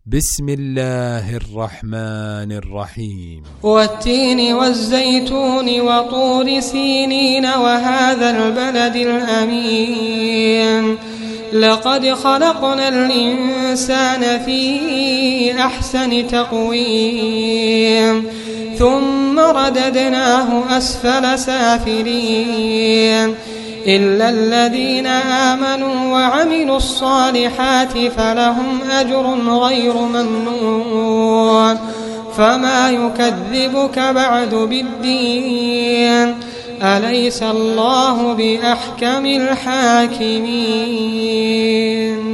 بسم الله الرحمن الرحيم. والتين والزيتون وطور سينين وهذا البلد الأمين لقد خلقنا الإنسان في أحسن تقويم ثم رددناه أسفل سافلين إلا الذين آمنوا وعملوا الصالحات فلهم أجر غير ممنون فما يكذبك بعد بالدين أليس الله بأحكم الحاكمين.